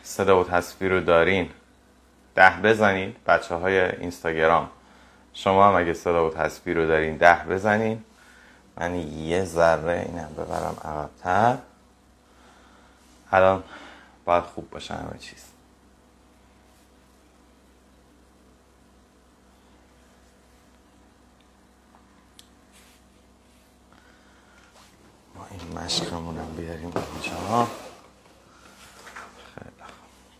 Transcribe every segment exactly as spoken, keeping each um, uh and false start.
صدا و تصویر رو دارین ده بزنید. بچه های اینستاگرام شما هم اگه صدا و تصویر رو دارین ده بزنین. من یه ذره اینم ببرم عقب‌تر. الان باید خوب باشه همه چیز. ما این مشقمونم بیاریم اینجا. خیلی خوب.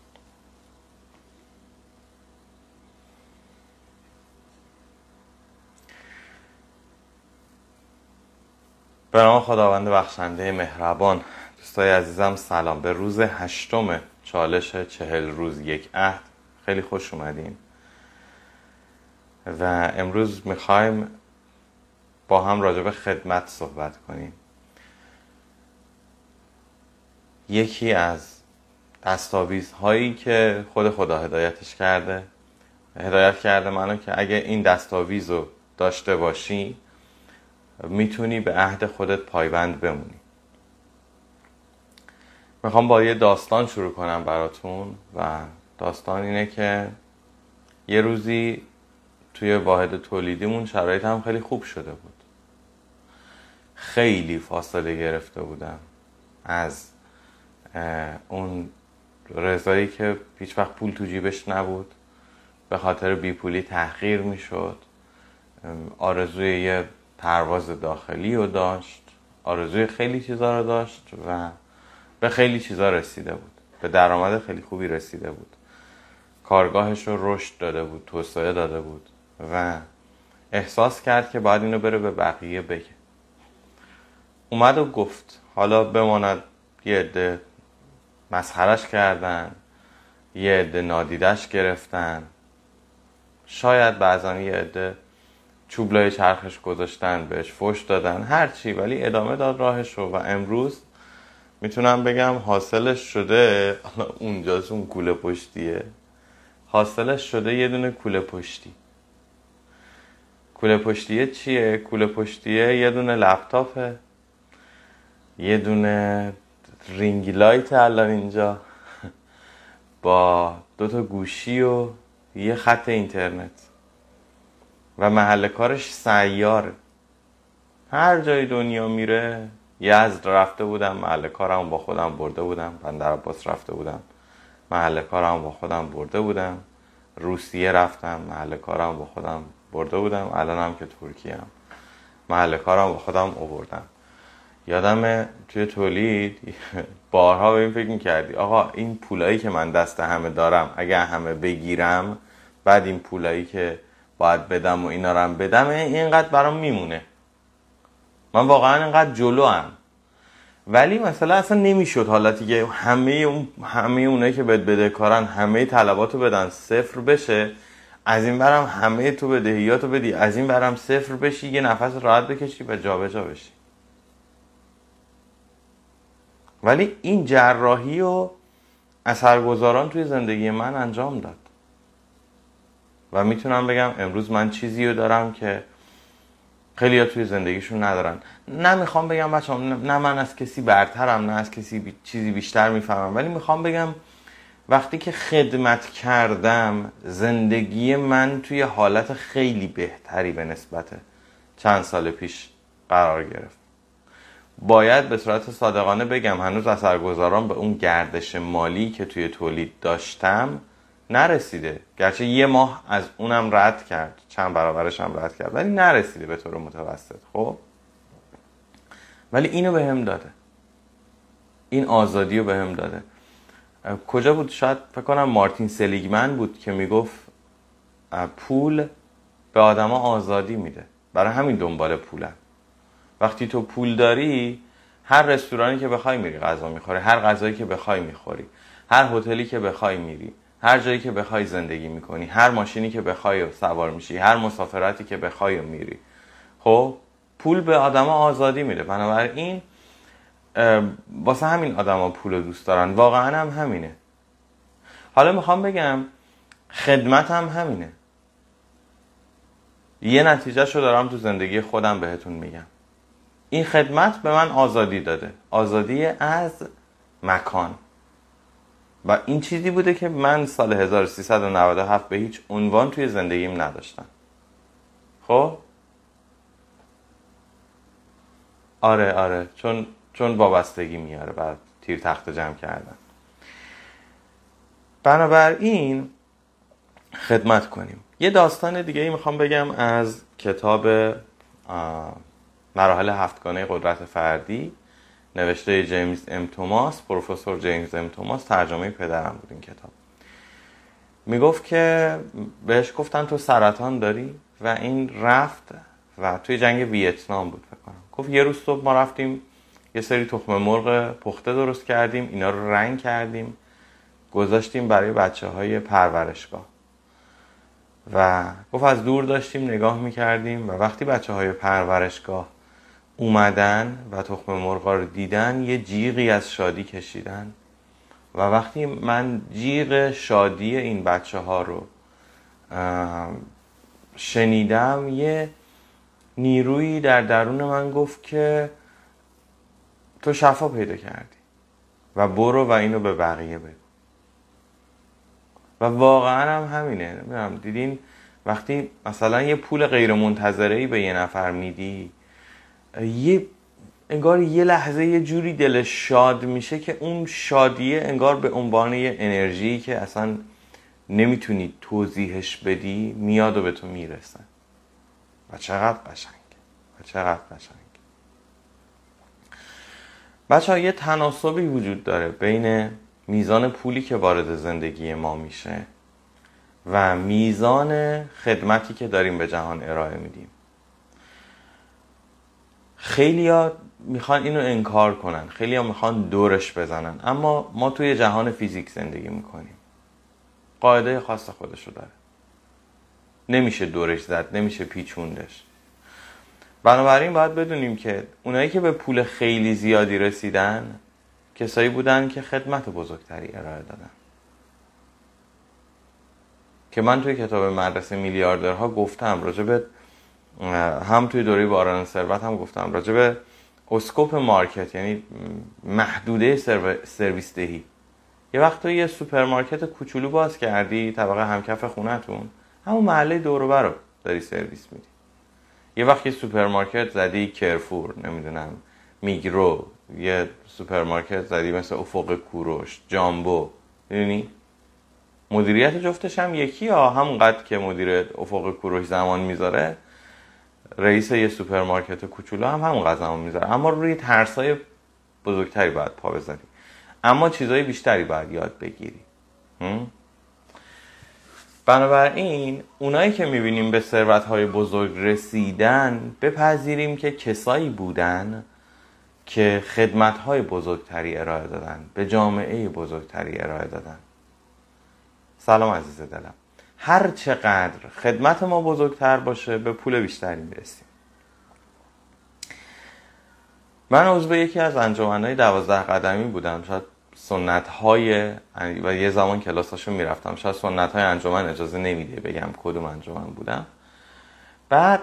به نام خداوند بخشنده مهربان. دوستای عزیزم سلام. به روز هشتم چالش چهل روز یک عهد خیلی خوش اومدین و امروز میخوایم با هم راجع به خدمت صحبت کنیم. یکی از دستاویزهایی که خود خدا هدایتش کرده هدایت کرده منو که اگه این دستاویز رو داشته باشی میتونی به عهد خودت پایبند بمونی. میخوام با یه داستان شروع کنم براتون و داستان اینه که یه روزی توی واحد تولیدیمون شرایط هم خیلی خوب شده بود. خیلی فاصله گرفته بودم از اون رضایی که هیچ وقت پول تو جیبش نبود، به خاطر بیپولی تحقیر میشد، آرزوی یه پرواز داخلی رو داشت، آرزوی خیلی چیزا رو داشت و به خیلی چیزا رسیده بود، به درآمد خیلی خوبی رسیده بود، کارگاهش رو رشد داده بود، توسعه داده بود و احساس کرد که باید اینو بره به بقیه بگه. اومد و گفت. حالا بماند یه عده مسخرش کردن، یه عده نادیدش گرفتن، شاید بعضا یه عده چوبلای چرخش گذاشتن، بهش فوش دادن، هرچی، ولی ادامه داد راهش رو و امروز میتونم بگم حاصلش شده، اونجاست اون کوله پشتیه، حاصلش شده یه دونه کوله پشتی. کوله پشتیه چیه؟ کوله پشتیه یه دونه لپتاپه، یه دونه رینگ لایت الان اینجا با دو تا گوشی و یه خط اینترنت و محل کارش سیاره. هر جای دنیا میره. یزد رفته بودم، محل کارم با خودم برده بودم. بندر عباس رفته بودم، محل کارم با خودم برده بودم. روسیه رفتم، محل کارم با خودم برده بودم. الانم که ترکیه هم محل کارم با خودم آوردم. یادمه توی تولید بارها به این فکر میکردی آقا این پولایی که من دست همه دارم اگه همه بگیرم، بعد این پولایی که باید بدم و اینا رو هم بدم، اینقدر برام میمونه. من واقعا اینقدر جلو هم. ولی مثلا اصلا نمیشد حالتی که همه اون همه اونایی که بد بده کارن همه طلباتو بدن صفر بشه، از این برم همه تو بدهیاتو بدی، از این برم صفر بشی، یه نفس راحت بکشی و جا به جا بشی. ولی این جراحی و اثرگذاران توی زندگی من انجام داد و میتونم بگم امروز من چیزی رو دارم که خیلی ها توی زندگیشون ندارن. نه میخوام بگم بچه هم نه من از کسی برترم، نه از کسی بی... چیزی بیشتر میفهمم، ولی میخوام بگم وقتی که خدمت کردم زندگی من توی حالت خیلی بهتری به نسبت چند سال پیش قرار گرفت. باید به صورت صادقانه بگم هنوز اثرگذاران به اون گردش مالی که توی تولید داشتم نرسیده، گرچه یه ماه از اونم رد کرد، چند برابرش هم رد کرد، ولی نرسیده به طور متوسط. خب ولی اینو به هم داده، این آزادی رو به هم داده. کجا بود؟ شاید فکر کنم مارتین سلیگمن بود که میگفت پول به آدما آزادی میده، برای همین دنبال پولن. وقتی تو پول داری هر رستورانی که بخوای میری غذا میخوری، هر غذایی که بخوای میخوری، هر هتلی که بخوای میری، هر جایی که بخوای زندگی میکنی، هر ماشینی که بخوای سوار میشی، هر مسافرتی که بخوای میری. خب پول به آدما آزادی میده. بنابراین واسه همین آدما پول دوست دارن. واقعا هم همینه. حالا میخوام بگم خدمت هم همینه. یه نتیجه شو دارم تو زندگی خودم بهتون میگم. این خدمت به من آزادی داده، آزادی از مکان. و این چیزی بوده که من سال هزار و سیصد و نود و هفت به هیچ عنوان توی زندگیم نداشتم. خب آره آره چون چون وابستگی میاره بعد تیر تخت جمع کردن. بنابراین خدمت کنیم. یه داستان دیگه ای میخوام بگم از کتاب مراحل هفتگانه قدرت فردی نوشته جیمز ام توماس، پروفسور جیمز ام توماس، ترجمه پدرم بود این کتاب. میگفت که بهش گفتن تو سرطان داری و این رفت و توی جنگ ویتنام بود فکر کنم. گفت یه روز صبح ما رفتیم یه سری تخم مرغ پخته درست کردیم، اینا رو رنگ کردیم گذاشتیم برای بچه های پرورشگاه و گفت از دور داشتیم نگاه میکردیم و وقتی بچه های پرورشگاه اومدن و تخم مرغا رو دیدن یه جیغی از شادی کشیدن و وقتی من جیغ شادی این بچه ها رو شنیدم یه نیرویی در درون من گفت که تو شفا پیدا کردی و برو و اینو به بقیه بگو. و واقعا هم همینه. نمیدونم دیدین وقتی مثلا یه پول غیر منتظره‌ای به یه نفر میدی یه انگار یه لحظه یه جوری دلش شاد میشه که اون شادیه انگار به عنوان یه انرژی که اصلا نمیتونی توضیحش بدی میاد و به تو میرسه و چقدر قشنگه و چقدر قشنگه. بچه ها یه تناسبی وجود داره بین میزان پولی که وارد زندگی ما میشه و میزان خدمتی که داریم به جهان ارائه میدیم. خیلیا میخوان اینو انکار کنن، خیلیا میخوان دورش بزنن، اما ما توی جهان فیزیک زندگی میکنیم. قاعده خاص خودشو داره. نمیشه دورش زد، نمیشه پیچوندش. بنابراین باید بدونیم که اونایی که به پول خیلی زیادی رسیدن کسایی بودن که خدمت بزرگتری ارائه دادن. که من توی کتاب مدرسه میلیاردرها گفتم راجب هم توی دوره باران ثروت هم گفتم راجب اسکوپ مارکت، یعنی محدوده سرویس دهی. یه وقت تو یه سوپرمارکت کوچولو باز کردی طبقه همکف خونتون، همون محله دور و بر رو داری سرویس میدی. یه وقت یه سوپرمارکت زدی کرفور، نمیدونم میگرو، یه سوپرمارکت زدی مثل افق کوروش، جامبو، میدونی مدیریت جفتش هم یکی ها. همونقدر که مدیر افق کوروش زمان میذاره رئیس یه سوپرمارکت کوچولو هم همونقدر زمان میذاره، اما روی ترسای بزرگتری باید پا بزنی، اما چیزای بیشتری باید یاد بگیری. بنابراین اونایی که میبینیم به ثروت‌های بزرگ رسیدن بپذیریم که کسایی بودن که خدمت‌های بزرگتری ارائه دادن، به جامعه بزرگتری ارائه دادن. سلام عزیز دلم. هر چقدر خدمت ما بزرگتر باشه به پول بیشتری میرسیم. من عضو یکی از انجمن‌های دوازده قدمی بودم. شاید سنت‌های و یه زمان کلاساشو میرفتم، شاید سنت‌های انجمن اجازه نمیده بگم کدوم انجمن بودم. بعد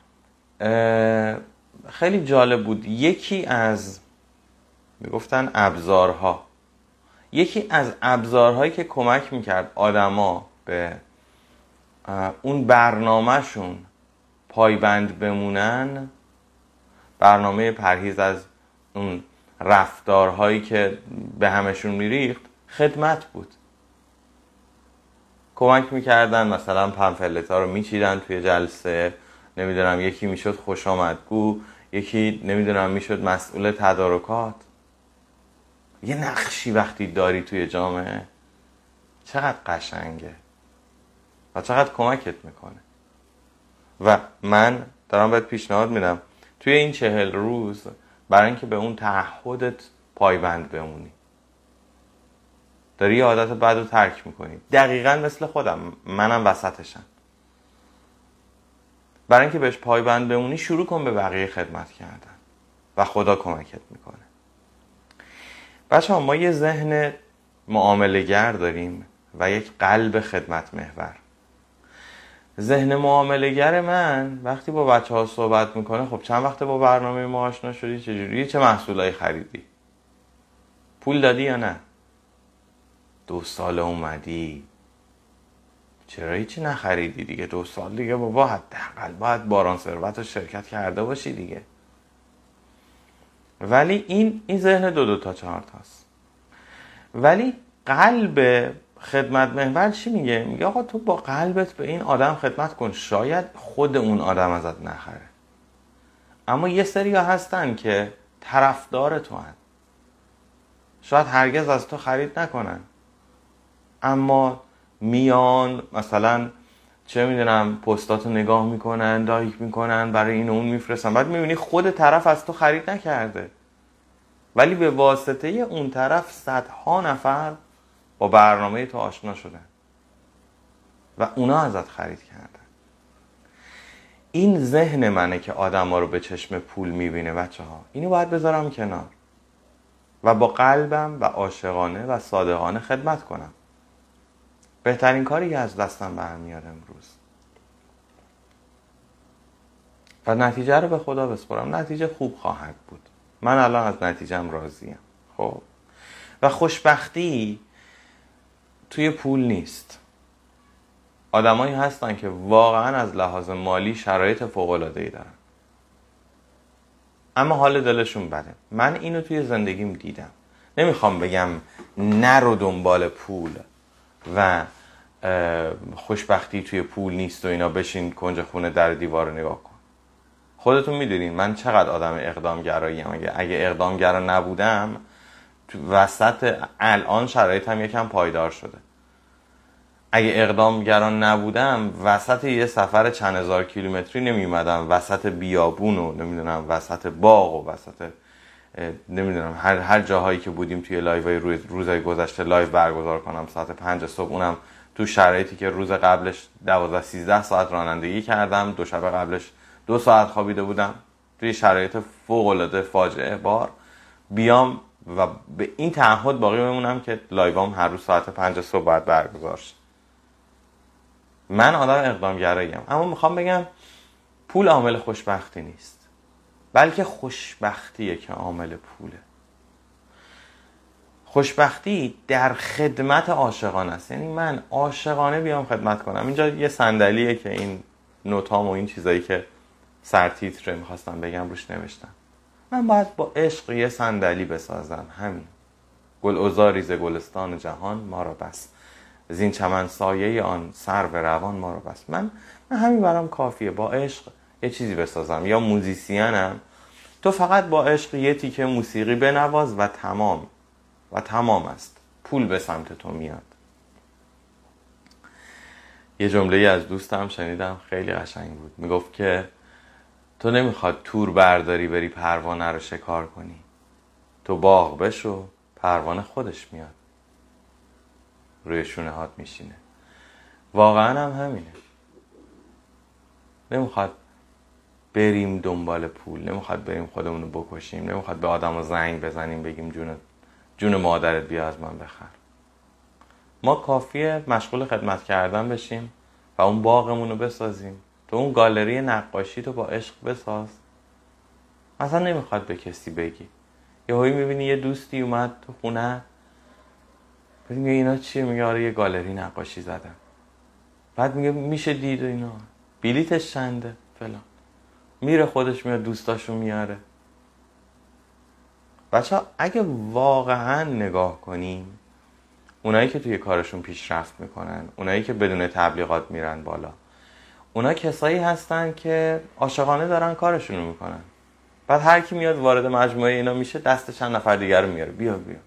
خیلی جالب بود. یکی از میگفتن ابزارها یکی از ابزارهایی که کمک میکرد آدما به اون برنامهشون پایبند بمونن، برنامه پرهیز از اون رفتارهایی که به همشون میریخت، خدمت بود. کمک میکردن مثلا پنفلتا رو میچیدن توی جلسه، نمیدونم یکی میشد خوش آمدگو، یکی نمیدونم میشد مسئول تدارکات. یه نقشی وقتی داری توی جامعه چقدر قشنگه و چقدر کمکت میکنه. و من دارم بهت پیشنهاد میدم توی این چهل روز برای اینکه به اون تعهدت پایبند بمونی، داری یه عادت بد رو ترک میکنی، دقیقاً مثل خودم، منم وسطشم. برای اینکه بهش پایبند بمونی شروع کن به بقیه خدمت کردن و خدا کمکت میکنه. بچه ها ما یه ذهن معامله‌گر داریم و یک قلب خدمت محور. ذهن معامله‌گر من وقتی با بچه ها صحبت میکنه خب چند وقته با برنامه ما آشنا شدی، چجوری، چه محصولایی خریدی، پول دادی یا نه، دو سال اومدی چرا هیچی نخریدی دیگه؟ دو سال دیگه بابا حداقل باید باران ثروت رو شرکت کرده باشی دیگه. ولی این این ذهن دو دو تا چهار تاست. ولی قلب خدمت محور چی میگه؟ میگه آقا تو با قلبت به این آدم خدمت کن، شاید خود اون آدم ازت نخره، اما یه سری ها هستن که طرفدار تو هن، شاید هرگز از تو خرید نکنن، اما میان مثلا چه میدونم پستاتو نگاه میکنن، لایک میکنن، برای این و اون میفرستن، بعد میبینی خود طرف از تو خرید نکرده، ولی به واسطه اون طرف صدها نفر با برنامه تو آشنا شدن و اونا ازت خرید کردن. این ذهن منه که آدم ها رو به چشم پول میبینه بچه ها. اینو باید بذارم کنار و با قلبم و عاشقانه و صادقانه خدمت کنم. بهترین کاری که از دستم برمیاد امروز و نتیجه رو به خدا بسپارم. نتیجه خوب خواهد بود. من الان از نتیجه‌ام راضیم. خب و خوشبختی توی پول نیست. آدمایی هستن که واقعا از لحاظ مالی شرایط فوق‌العاده‌ای دارن، اما حال دلشون بده. من اینو توی زندگیم دیدم. نمیخوام بگم نرو دنبال پول و خوشبختی توی پول نیست و اینا، بشین کنج خونه در دیوار نگاه کن. خودتون میدونین من چقدر آدم اقدامگراییم. اگه اگه اقدامگرا نبودم تو وسط الان شرایطم یکم پایدار شده. اگه اقدامگران نبودم وسط یه سفر چند هزار کیلومتری نمیومدم، وسط بیابون و نمیدونم وسط باغ و وسط نمیدونم هر هر جاهایی که بودیم توی لایوهای روز روزهای گذشته لایو برگزار کنم ساعت پنج صبح، اونم تو شرایطی که روز قبلش دوازده سیزده ساعت رانندگی کردم، دو شب قبلش دو ساعت خوابیده بودم، توی شرایط فوق العاده فاجعه بار بیام و به این تعهد باقی بمونم که لایوام هر روز ساعت پنج صبح باید برگزار شه. من آدم اقدامگراییم، اما میخوام بگم پول عامل خوشبختی نیست، بلکه خوشبختیه که عامل پوله. خوشبختی در خدمت عاشقانه است. یعنی من عاشقانه بیام خدمت کنم. اینجا یه صندلیه که این نوتام و این چیزایی که سرتیتر میخواستم بگم روش نوشتم. من باید با عشق یه صندلی بسازم، همین. گل عذاریز گلستان جهان ما را بس، زین چمن سایه آن سرو روان ما را بس. من من همین برام کافیه، با عشق یه چیزی بسازم. یا موزیسینم، تو فقط با عشق یه تیکه موسیقی بنواز و تمام و تمام است، پول به سمت تو میاد. یه جمله از دوستم شنیدم خیلی قشنگ بود، میگفت که تو نمیخواد تور برداری بری پروانه رو شکار کنی، تو باغ بشو پروانه خودش میاد روی شونه هات میشینه. واقعا هم همینه. نمیخواد بریم دنبال پول، نمیخواد بریم خودمونو بکشیم، نمیخواد به آدم زنگ بزنیم بگیم جون جون مادرت بیا از من بخر. ما کافیه مشغول خدمت کردن بشیم و اون باغمونو بسازیم. تو اون گالری نقاشی تو با عشق بساز. مثلا نمیخواد به کسی بگی. یه هایی میبینی یه دوستی اومد تو خونه، بعد میگه اینا چیه؟ میگه آره یه گالری نقاشی زدم. بعد میگه میشه دید و اینا، بلیتش چنده فلان. میره خودش میاد دوستاشو میاره. بچه ها اگه واقعا نگاه کنیم، اونایی که توی کارشون پیشرفت میکنن، اونایی که بدون تبلیغات میرن بالا، اونا کسایی هستن که عاشقانه دارن کارشون رو میکنن. بعد هر کی میاد وارد مجموعه اینا میشه دست چند نفر دیگر رو میاره، بیا بیا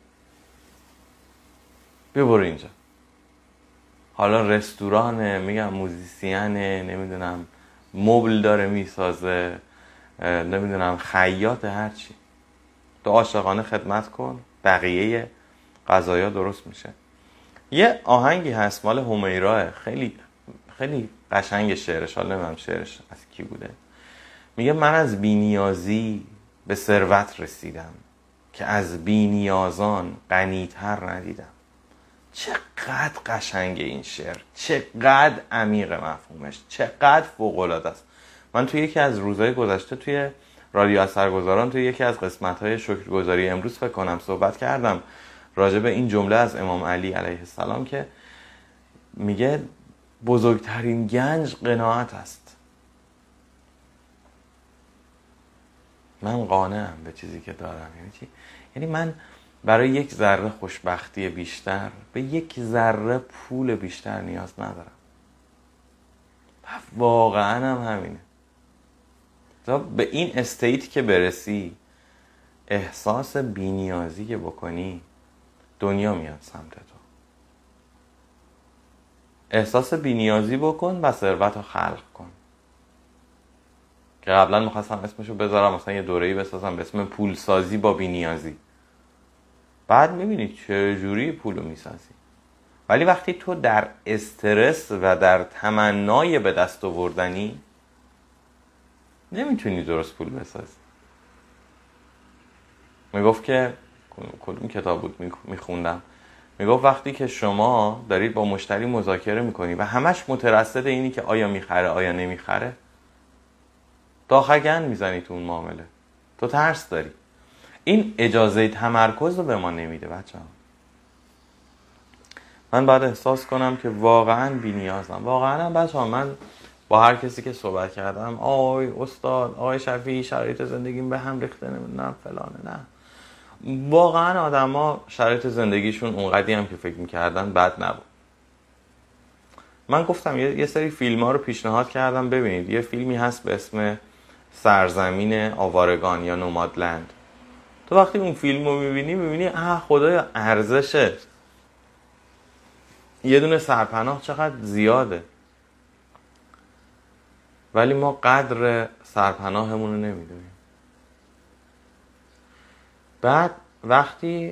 بیا برو اینجا. حالا رستورانه، میگم موزیسینه، نمیدونم مبل داره میسازه، نمیدونم خیاط، هرچی. تو عاشقانه خدمت کن، بقیه قضایا درست میشه. یه آهنگی هست مال همیرا، خیلی خیلی قشنگ شعرش، حالا نمیدونم شعرش از کی بوده. میگه من از بی‌نیازی به ثروت رسیدم، که از بی‌نیازان غنی‌تر ندیدم. چقدر قشنگه این شعر، چقدر عمیق مفهومش، چقدر فوق‌العاده است. من توی یکی از روزهای گذشته توی رادیو اثرگذاران توی یکی از قسمت‌های شکرگزاری امروز فکر کنم صحبت کردم راجع به این جمله از امام علی علیه السلام که میگه بزرگترین گنج قناعت است. من قانعم به چیزی که دارم. یعنی چی؟ یعنی من برای یک ذره خوشبختی بیشتر به یک ذره پول بیشتر نیاز ندارم. واقعا هم همینه. تا به این استیت که برسی، احساس بی‌نیازی که بکنی، دنیا میاد سمت تو. احساس بی‌نیازی بکن و ثروت رو خلق کن. که قبلا میخواستم اسمشو بذارم، مثلا یه دوره‌ای بسازم به اسم پول سازی با بی‌نیازی. بعد میبینی چه جوری پولو میسازی. ولی وقتی تو در استرس و در تمنای به دست آوردنی، نمیتونی درست پول بسازی. میگفت که کدوم کتاب بود میخوندم، میگفت وقتی که شما دارید با مشتری مذاکره میکنی و همش مترصد اینی که آیا میخره آیا نمیخره، داخگن میزنی تو اون معامله. تو ترس داری. این اجازه تمرکز رو به ما نمیده بچه ها. من باید احساس کنم که واقعا بی نیازم. واقعا بچه ها من با هر کسی که صحبت کردم، آی استاد، آی شفیعی، شرایط زندگیم به هم ریخته، نمیدونم فلانه، نه. واقعا آدم ها شرایط زندگیشون اونقدی هم که فکر میکردن بد نبود. من گفتم یه سری فیلم ها رو پیشنهاد کردم ببینید. یه فیلمی هست به اسم سرزمین آوارگان یا نومادلند. تو وقتی اون فیلم رو میبینی میبینی اه خدایا ارزشه یه دونه سرپناه چقدر زیاده، ولی ما قدر سرپناهمون رو نمیدونیم. بعد وقتی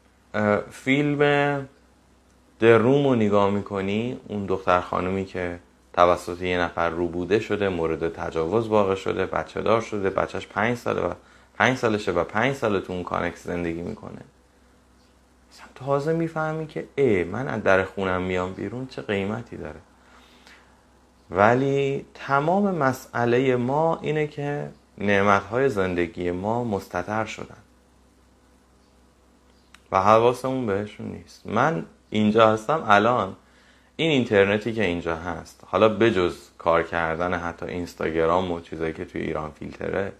فیلم دروم رو نگاه میکنی، اون دختر خانومی که توسط یه نفر روبوده شده، مورد تجاوز واقع شده، بچه دار شده، بچهش پنج ساله و پنج سالشه و پنج ساله تو اون کانکس زندگی میکنه، تازه میفهمی که ای من از در خونم میام بیرون چه قیمتی داره. ولی تمام مسئله ما اینه که نعمتهای زندگی ما مستتر شدن و حواسمون بهشون نیست. من اینجا هستم الان، این اینترنتی که اینجا هست، حالا بجز کار کردن حتی اینستاگرام و چیزایی که توی ایران فیلتره،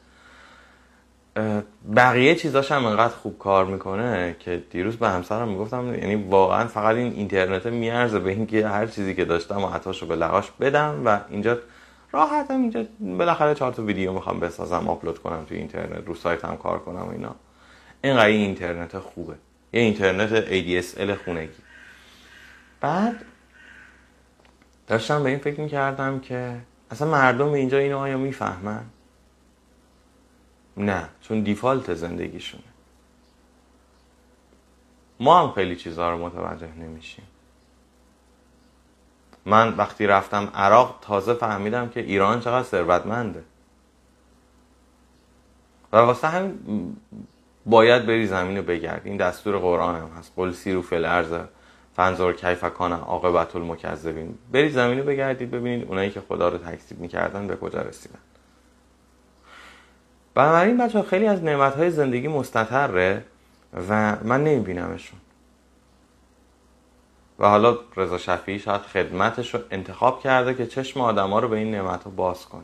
بقیه چیزاش هم انقدر خوب کار میکنه که دیروز به همسرم میگفتم یعنی واقعا فقط این اینترنت میارزه به اینکه هر چیزی که داشتم و عطاشو به لغاش بدم و اینجا راحتم، اینجا بالاخره چهار تا ویدیو میخوام بسازم آپلود کنم توی اینترنت، رو سایتم کار کنم و اینا. اینقدر این اینترنت خوبه، یه اینترنت ای دی اس ال خونگی. بعد داشتم به این فکر میکردم که اصلا مردم اینجا اینو آیا میفهمن؟ نه، چون دیفالت زندگیشونه. ما هم خیلی چیزها رو متوجه نمیشیم. من وقتی رفتم عراق تازه فهمیدم که ایران چقدر ثروتمنده و واسه هم باید بری زمین رو بگردی. این دستور قرآن هم هست، قل سیروا فی الارض فانظروا کیف کان عاقبة المکذبین. برید زمین رو بگردید ببینید اونایی که خدا رو تکذیب میکردن به کجا رسیدن. بنابراین بچه خیلی از نعمتهای زندگی مستتره و من نمیبینمشون. و حالا رضا شفیعی شاید خدمتش رو انتخاب کرده که چشم آدم ها رو به این نعمت رو باز کنه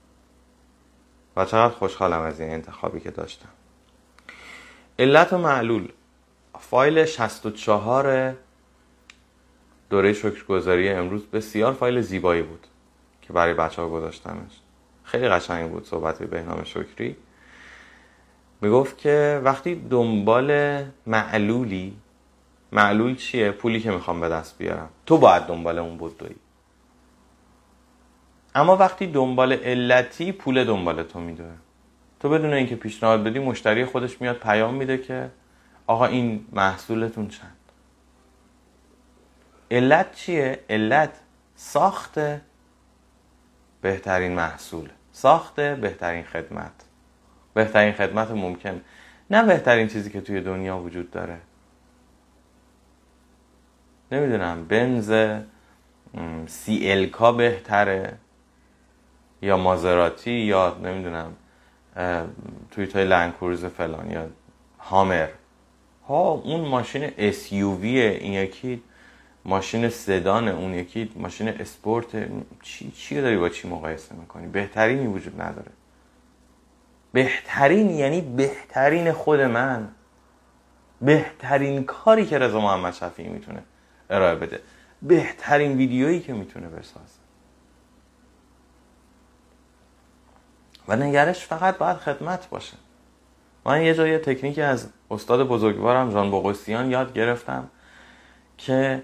و چقدر خوشحالم از این انتخابی که داشتم. علت و معلول، فایل شصت و چهار دوره شکرگزاری امروز بسیار فایل زیبایی بود که برای بچه ها گذاشتمش. خیلی قشنگ بود. صحبت بهنام شکری میگفت که وقتی دنبال معلولی، معلول چیه؟ پولی که میخوام به دست بیارم، تو باید دنبال اون بدوی. اما وقتی دنبال علتی، پول دنبال تو میدوه. تو بدون اینکه پیشنهاد بدی مشتری خودش میاد پیام میده که آقا این محصولتون چند. علت چیه؟ علت ساخت بهترین محصول، ساخت بهترین خدمت، بهترین خدمت ممکن، نه بهترین چیزی که توی دنیا وجود داره. نمیدونم بنز سی ال کا بهتره یا مازراتی یا نمیدونم توی توی لند کروز فلان یا هامر. ها اون ماشین اس یو ویه، این یکی ماشین سدانه، اون یکی ماشین اسپورت. چی چی داری با چی مقایسه میکنی؟ بهترینی وجود نداره. بهترین یعنی بهترین خود من، بهترین کاری که رضا محمد شفیعی میتونه ارائه بده، بهترین ویدیویی که میتونه بسازه. و نگرش فقط باید خدمت باشه. من یه جای تکنیکی از استاد بزرگوارم ژان بوقوسیان یاد گرفتم که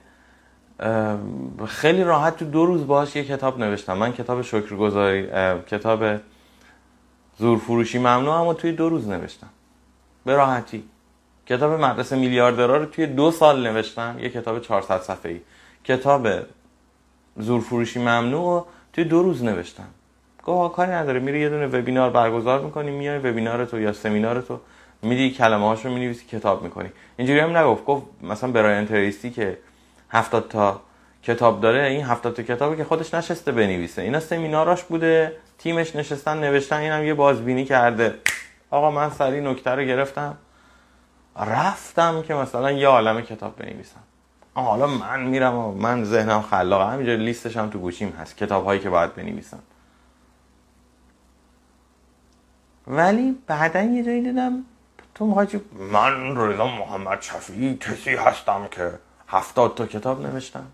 خیلی راحت تو دو روز باهاش یه کتاب نوشتم. من کتاب شکرگزاری، کتاب زورفروشی ممنوع هم توی دو روز نوشتم به راحتی. کتاب مدرسه میلیاردرها رو توی دو سال نوشتم، یه کتاب چهارصد صفحه‌ای. کتاب زورفروشی ممنوع رو توی دو روز نوشتم. گاه کاری نداره، میری یه دونه وبینار برگزار میکنی، میای وبینار تو یا سمینار تو میدی، کلمه هاشو مینویسی، کتاب میکنی. اینجوری هم نگفت. گفت مثلا برایان تریسی که هفتاد تا کتاب داره، این هفتاد تا کتابی که خودش نشسته بنویسه، اینا سمیناراش بوده، تیمش نشستن نوشتن، اینم یه بازبینی کرده. آقا من سری نکته رو گرفتم رفتم که مثلا یه عالمه کتاب بنویسم. حالا من میرم و من ذهنم خلاقه، همینجوری لیستش هم تو گوشیم هست، کتاب هایی که باید بنویسم. ولی بعدا یه جایی دیدم تو میخوای من رضا محمد شفیعی کسی هستم که هفتاد تا کتاب نوشتم.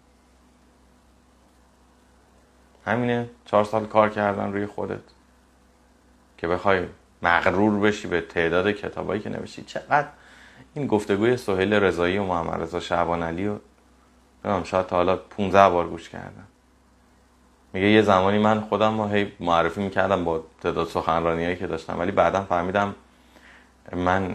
همینه، چهار سال کار کردن روی خودت که بخوای مغرور بشی به تعداد کتابایی که نوشتی. چقدر این گفتگوی سهیل رضایی و محمد رضا شعبان علی رو نمیدونم شاید تا حالا پونزده بار گوش کردم. میگه یه زمانی من خودم رو هی معرفی میکردم با تعداد سخنرانیایی که داشتم، ولی بعدم فهمیدم من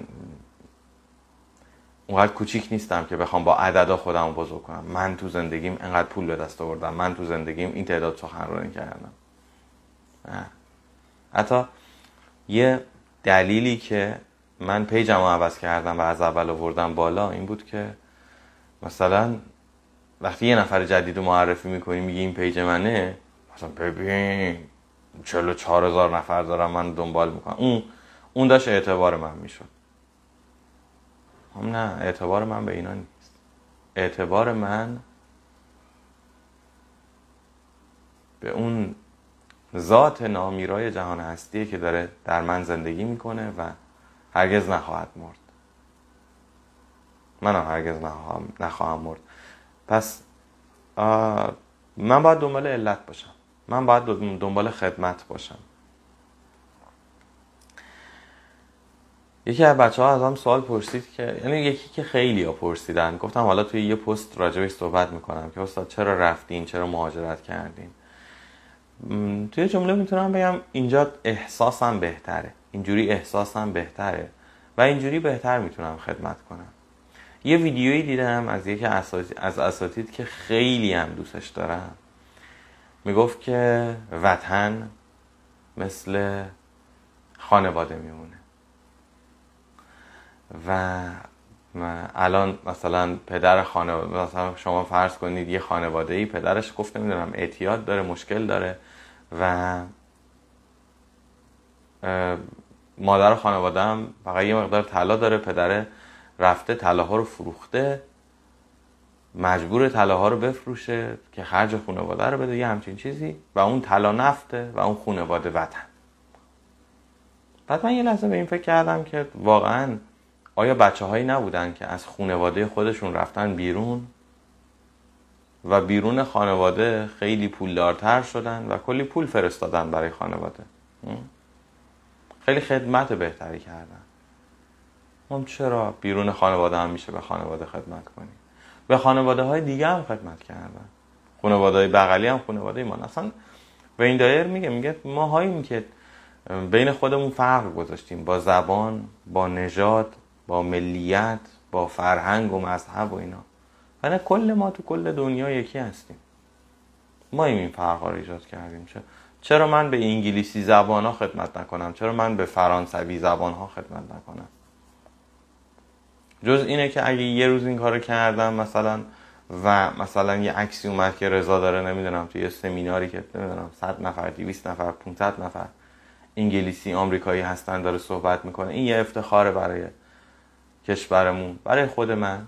اونقدر کوچیک نیستم که بخوام با عددا خودم رو بزرگ کنم. من تو زندگیم انقدر پول به دست آوردم، من تو زندگیم این تعداد سخنرانی کردم. نه. حتی یه دلیلی که من پیجم رو عوض کردم و از اول آوردم بالا این بود که مثلا وقتی یه نفر جدید رو معرفی میکنی میگی این پیج منه، مثلا ببین چهل و چهار هزار نفر دارم من دنبال میکنم، اون اون داشت اعتبار من میشد. هم نه، اعتبار من به اینا نیست. اعتبار من به اون ذات نامیرای جهان هستیه که داره در من زندگی میکنه و هرگز نخواهد مرد. منم هرگز نخواهم, نخواهم مرد. پس من باید دنبال علت باشم، من باید دنبال خدمت باشم. یکی از بچه ها از هم سوال پرسید که یعنی یکی که خیلی ها پرسیدن، گفتم حالا توی یه پست راجبش صحبت میکنم که استاد چرا رفتین، چرا مهاجرت کردین. توی جمله میتونم بگم اینجا احساسم بهتره، اینجوری احساسم بهتره و اینجوری بهتر میتونم خدمت کنم. یه ویدیویی دیدم از یکی از اساتید که خیلی هم دوستش دارم، میگفت که وطن مثل خانواده میمونه و الان مثلا پدر خانواده، مثلا شما فرض کنید یه خانواده‌ای پدرش گفت نمیدونم اعتیاد داره، مشکل داره و مادر خانواده هم فقط یه مقدار طلا داره، پدره رفته طلاها رو فروخته، مجبور طلاها رو بفروشه که خرج خانواده رو بده، یه همچین چیزی، و اون طلا نفته و اون خانواده وطن. بعد من یه لحظه به این فکر کردم که واقعا آیا بچه هایی نبودن که از خانواده خودشون رفتن بیرون و بیرون خانواده خیلی پولدارتر شدن و کلی پول فرستادن برای خانواده، خیلی خدمت بهتری کردن. من چرا بیرون خانواده هم میشه به خانواده خدمت کنیم؟ به خانواده های دیگه هم خدمت کردن، خانواده های بغلی هم خانواده ما. اصلا به این دایر میگه میگه ما هاییم که بین خودمون فرق گذاشتیم با زبان، با نژاد، با ملیت، با فرهنگ و مذهب و اینا، ولی کل ما تو کل دنیا یکی هستیم. ما این فرق ها رو ایجاد کردیم. چرا من به انگلیسی زبان ها خدمت نکنم؟ چرا من به فرانسوی زبان ها خدمت نکنم؟ جز اینه که اگه یه روز این کارو کردم مثلا و مثلا یه عکسی اومد که رضا داره نمیدونم توی یه سمیناری که نمیدونم صد نفر، دویست نفر، پانصد نفر انگلیسی آمریکایی هستن داره صحبت میکنه، این یه افتخاره برای کشورمون، برای خود من،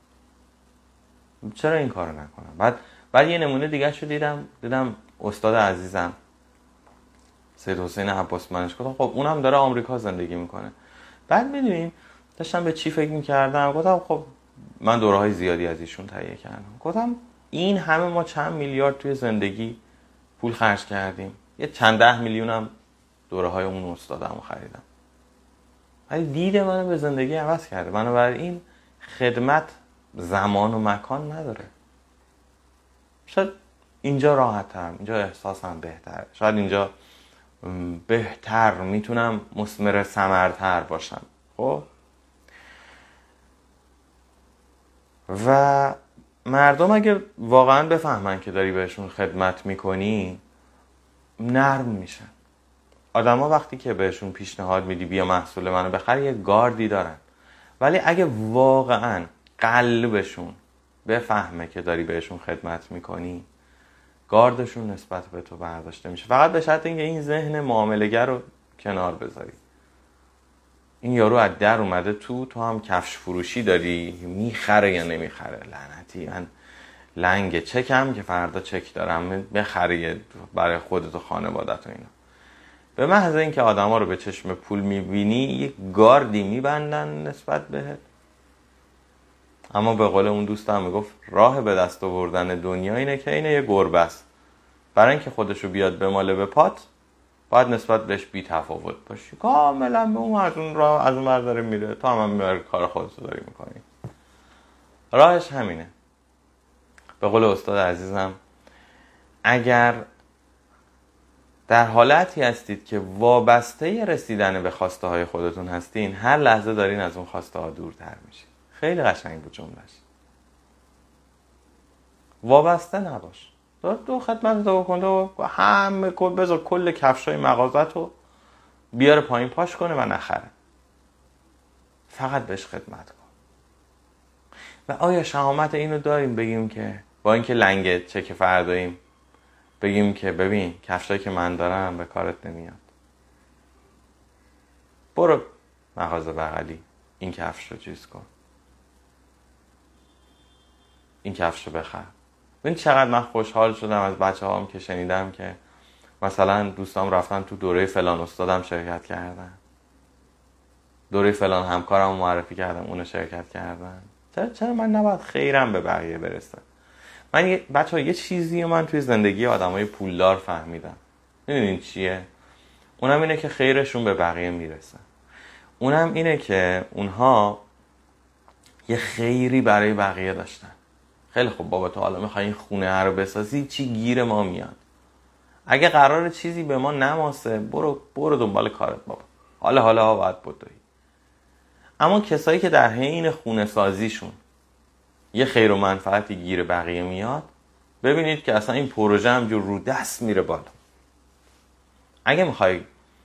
چرا این کارو نکنم؟ بعد بعد یه نمونه دیگه شو دیدم دیدم استاد عزیزم سید حسین عباس منش گفتم خب اونم داره آمریکا زندگی میکنه. بعد میدونین داشتم به چی فکر میکردم، گفتم خب من دوره‌های زیادی از ایشون تهیه کردم، گفتم این همه ما چند میلیارد توی زندگی پول خرج کردیم، یه چند ده میلیون هم دوره‌های اون استادمو خریدم، ولی دید منو به زندگی عوض کرده. بنابراین خدمت زمان و مکان نداره. شاید اینجا راحت‌ترم، اینجا احساسم بهتره، شاید اینجا بهتر میتونم مثمر ثمرتر باشم. خب و مردم اگه واقعا بفهمن که داری بهشون خدمت میکنی نرم میشن. آدم ها وقتی که بهشون پیشنهاد میدی بیا محصول منو بخر یه گاردی دارن، ولی اگه واقعا قلبشون بفهمه که داری بهشون خدمت میکنی گاردشون نسبت به تو برداشته میشه، فقط به شرط اینکه این ذهن معامله‌گر رو کنار بذاری. این یارو از در اومده تو تو هم کفش فروشی داری، میخره یا نمیخره؟ لعنتی من لنگ چکم که فردا چک دارم بخری برای خودت و خانوادت و اینا. به محض اینکه آدما رو به چشم پول میبینی یک گاردی میبندن نسبت بهت. اما به قول اون دوستم میگفت راه به دست آوردن دنیا اینه که اینه یه گربه است، برای اینکه خودشو بیاد بماله به پات باید نسبت بهش بی تفاوت باشی، کاملا به اون از اون راه از اون ور داره میره، تو هم, هم میبری کار خودتو داری میکنی. راهش همینه. به قول استاد عزیزم اگر در حالتی هستید که وابسته رسیدن به خواسته های خودتون هستین، هر لحظه دارین از اون خواسته ها دورتر میشین. خیلی قشنگ بود جملهش. وابسته نباش، تو خدمت تو بکن، تو همه کل بذار کل کفشای مغازت رو بیاره پایین پاش کنه و نخره، فقط بهش خدمت کن. و آیا شهامت اینو داریم بگیم که با اینکه لنگ چک فرداییم بگیم که ببین کفشایی که من دارم به کارت نمیاد، برو مغازه بغلی این کفش رو چیز کن، این کفش رو بخر. ببین چقدر من خوشحال شدم از بچه هام که شنیدم که مثلا دوستام رفتن تو دوره فلان استادم شرکت کردن، دوره فلان همکارم معرفی کردم اونو شرکت کردن. چرا چرا من نباید خیرم به بقیه برسه؟ من یه بچه ها یه چیزی من توی زندگی آدمای پولدار فهمیدم، میدونین چیه؟ اونم اینه که خیرشون به بقیه میرسه. اونم اینه که اونها یه خیری برای بقیه داشتن. خیلی خوب بابا تو حالا میخوای این خونه رو بسازی، چی گیر ما میاد؟ اگه قرار چیزی به ما نماسه برو برو دنبال کارت بابا، حالا حالا ها باید بدوی. اما کسایی که در حین خونه سازیشون یه خیر و منفعتی گیر بقیه میاد، ببینید که اصلا این پروژه همجور رو دست میره بالا. اگه میخوای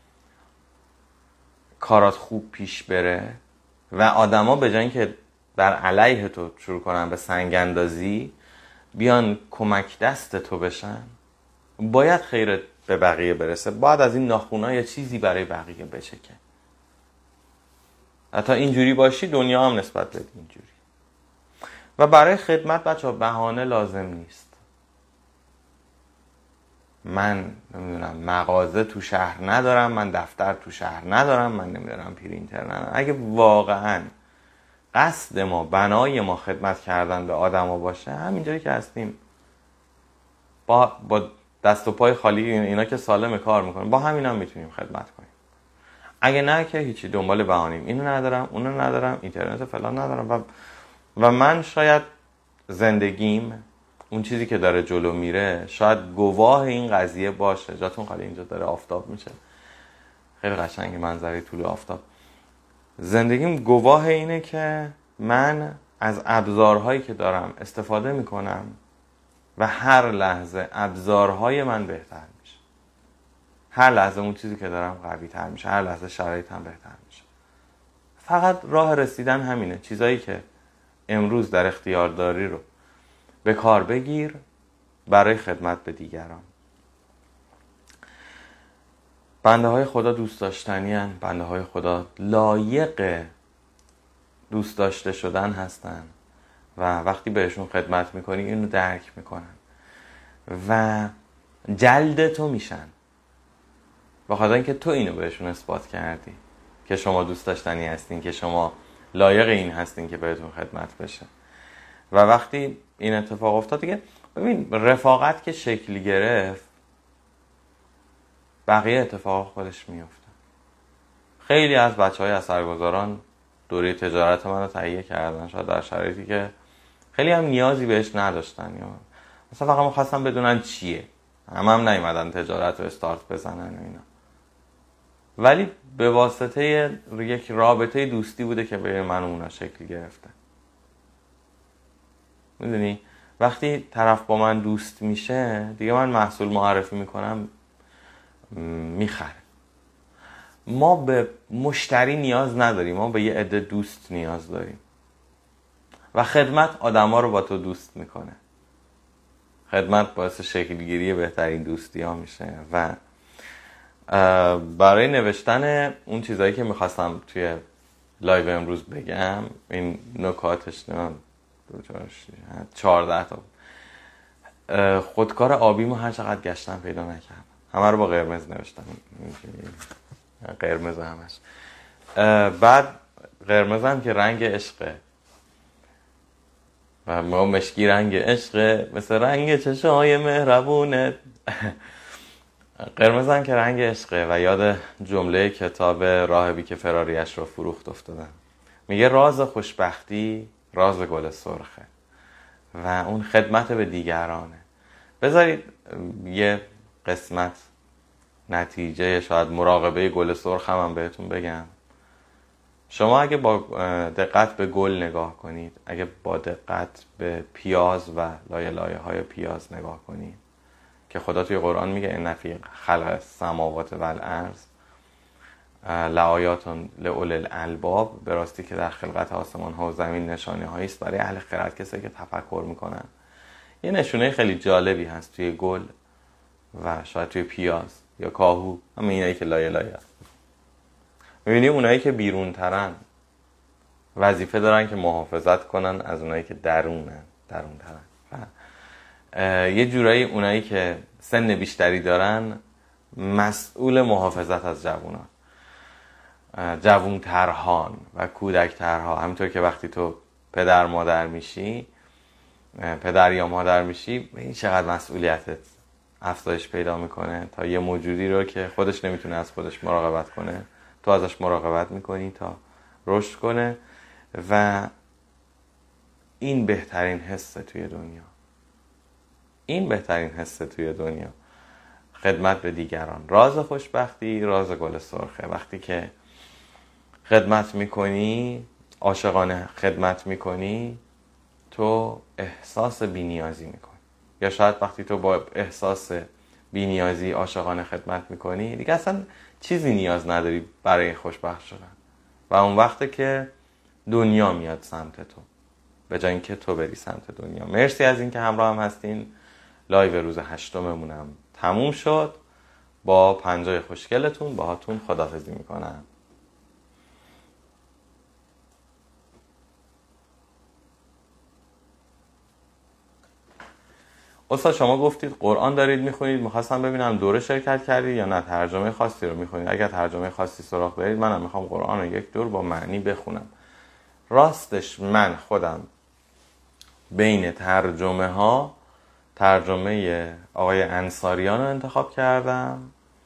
کارات خوب پیش بره و آدما به جای اینکه در علیه تو شروع کنن به سنگ اندازی بیان کمک دست تو بشن، باید خیرت به بقیه برسه، باید از این ناخونا یه چیزی برای بقیه بچکه. حتی اینجوری باشی دنیا هم نسبت به اینجوری. و برای خدمت بچه ها بهانه لازم نیست. من نمیدونم مغازه تو شهر ندارم، من دفتر تو شهر ندارم، من نمیدونم پرینتر ندارم. اگه واقعا قصد ما بنای ما خدمت کردن به آدم ها باشه، همینجایی که هستیم با, با دست و پای خالی اینا که سالم کار میکنیم با همین هم میتونیم خدمت کنیم. اگه نه که هیچی، دنبال بهانیم، اینو ندارم اونو ندارم اینترنت فلان ندارم. و, و من شاید زندگیم اون چیزی که داره جلو میره شاید گواه این قضیه باشه. جاتون خالی، اینجا داره آفتاب میشه، خیلی قشنگه منظره طول آفتاب. زندگیم گواه اینه که من از ابزارهایی که دارم استفاده میکنم و هر لحظه ابزارهای من بهتر میشه، هر لحظه اون چیزی که دارم قوی تر میشه، هر لحظه شرایطم بهتر میشه. فقط راه رسیدن همینه. چیزایی که امروز در اختیار داری رو به کار بگیر برای خدمت به دیگران. بنده های خدا دوست داشتنی هن. بنده های خدا لایق دوست داشته شدن هستن و وقتی بهشون خدمت میکنی اینو درک میکنن و جلد تو میشن، بخاطر اینکه تو اینو بهشون اثبات کردی که شما دوست داشتنی هستین، که شما لایق این هستین که بهتون خدمت بشه. و وقتی این اتفاق افتاد دیگه، ببین رفاقت که شکل گرفت بقیه اتفاق خودش میفته. خیلی از بچهای اثرگذاران دوره تجارت منو تهیه کردن، شاید در شرایطی که خیلی هم نیازی بهش نداشتن، یا مثلا فقط می‌خواستن بدونن چیه، هم هم نیومدن تجارت رو استارت بزنن و اینا، ولی به واسطه یک رابطه دوستی بوده که بین من و اونا شکل گرفته. میدونی وقتی طرف با من دوست میشه دیگه من محصول معرفی میکنم میخره. ما به مشتری نیاز نداریم، ما به یه عده دوست نیاز داریم و خدمت آدما رو با تو دوست میکنه. خدمت باعث شکلگیری بهترین دوستی ها میشه. و برای نوشتن اون چیزایی که میخواستم توی لایو امروز بگم، این نکاتش نمیم چهارده تا خودکار آبیمو هر چقدر گشتم پیدا نکردم، همه رو با قرمز نوشتم، قرمز همش. بعد قرمز هم که رنگ عشقه و ما مشکی رنگ عشقه، مثل رنگ چشای مهربونت. قرمز هم که رنگ عشقه و یاد جمله کتاب راهبی که فراریش رو فروخت افتادم. میگه راز خوشبختی راز گل سرخه و اون خدمت به دیگرانه. بذارید یه قسمت نتیجه شاید مراقبه گل سرخ هم, هم بهتون بگم. شما اگه با دقت به گل نگاه کنید، اگه با دقت به پیاز و لایه لایه های پیاز نگاه کنید که خدا توی قرآن میگه ان فی خلق السماوات و الارض لآیات لأولی الالباب، به راستی که در خلقت آسمان ها و زمین نشانه هایی است برای اهل خرد، کسایی که تفکر میکنن. یه نشونه خیلی جالبی هست توی گل و شاید توی پیاز یا کاهو، همه اینایی که لایه لایه هست. میبینی اونایی که بیرون ترن وظیفه دارن که محافظت کنن از اونایی که درونن درون ترن و یه جورایی اونایی که سن بیشتری دارن مسئول محافظت از جوانان، جوانترهان و کودکترها. همینطور که وقتی تو پدر مادر میشی، پدر یا مادر میشی، این چقدر مسئولیتت افزایش پیدا میکنه تا یه موجودی رو که خودش نمیتونه از خودش مراقبت کنه تو ازش مراقبت میکنی تا رشد کنه. و این بهترین حسه توی دنیا، این بهترین حسه توی دنیا، خدمت به دیگران. راز خوشبختی راز گل سرخه. وقتی که خدمت میکنی، عاشقانه خدمت میکنی، تو احساس بی‌نیازی میکنی. یا شاید وقتی تو با احساس بی‌نیازی عاشقانه خدمت میکنی دیگه اصلا چیزی نیاز نداری برای خوشبخت شدن و اون وقته که دنیا میاد سمت تو به جای اینکه تو بری سمت دنیا. مرسی از اینکه همراه هم هستین. لایو روز هشتممونم تموم شد. با پنجای خوشگلتون باهاتون خداحافظی میکنم. استاد شما گفتید قرآن دارید میخونید، میخواستم ببینم دوره شرکت کردید یا نه ترجمه خاصی رو میخونید. اگر ترجمه خاصی سراغ دارید منم میخوام قرآن رو یک دور با معنی بخونم. راستش من خودم بین ترجمه ها ترجمه آقای انصاریان رو انتخاب کردم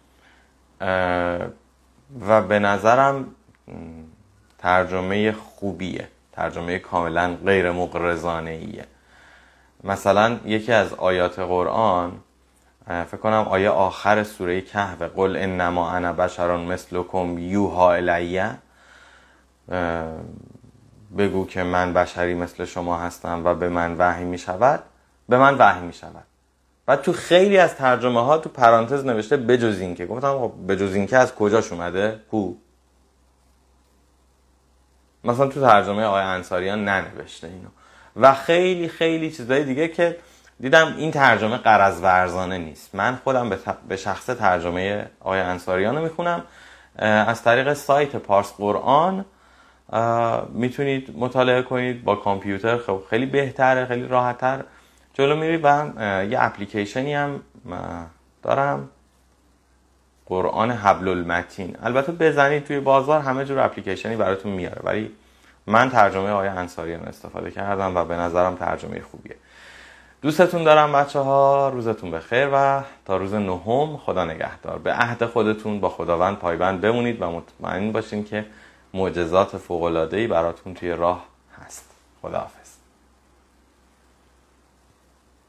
و به نظرم ترجمه خوبیه، ترجمه کاملا غیر مغرضانه ایه. مثلا یکی از آیات قرآن، فکر کنم آیه آخر سوره کهف، قل انما انا بشر مثلکم یوحی الی، بگو که من بشری مثل شما هستم و به من وحی می شود، به من وحی می شود. و تو خیلی از ترجمه ها تو پرانتز نوشته بجز این که. گفتم خب بجز این که از کجاش اومده؟ کو؟ مثلا تو ترجمه آقای انصاریان ننوشته اینو. و خیلی خیلی چیزای دیگه که دیدم این ترجمه غرض ورزانه نیست. من خودم به شخص ترجمه آقای انصاریان رو میخونم از طریق سایت پارس قرآن میتونید مطالعه کنید. با کامپیوتر خب خیلی بهتره، خیلی راحت‌تر جلو میری. و یه اپلیکیشنی هم دارم، قرآن حبل المتین. البته بزنید توی بازار همه جور اپلیکیشنی براتون میاره، ولی من ترجمه آقای انصاریان استفاده کردم و به نظرم ترجمه خوبیه. دوستتون دارم بچه ها، روزتون بخیر و تا روز نهم خدا نگهدار. به عهد خودتون با خداوند پایبند بمونید و مطمئن باشین که معجزات فوق‌العاده‌ای براتون توی راه هست. خداحافظ.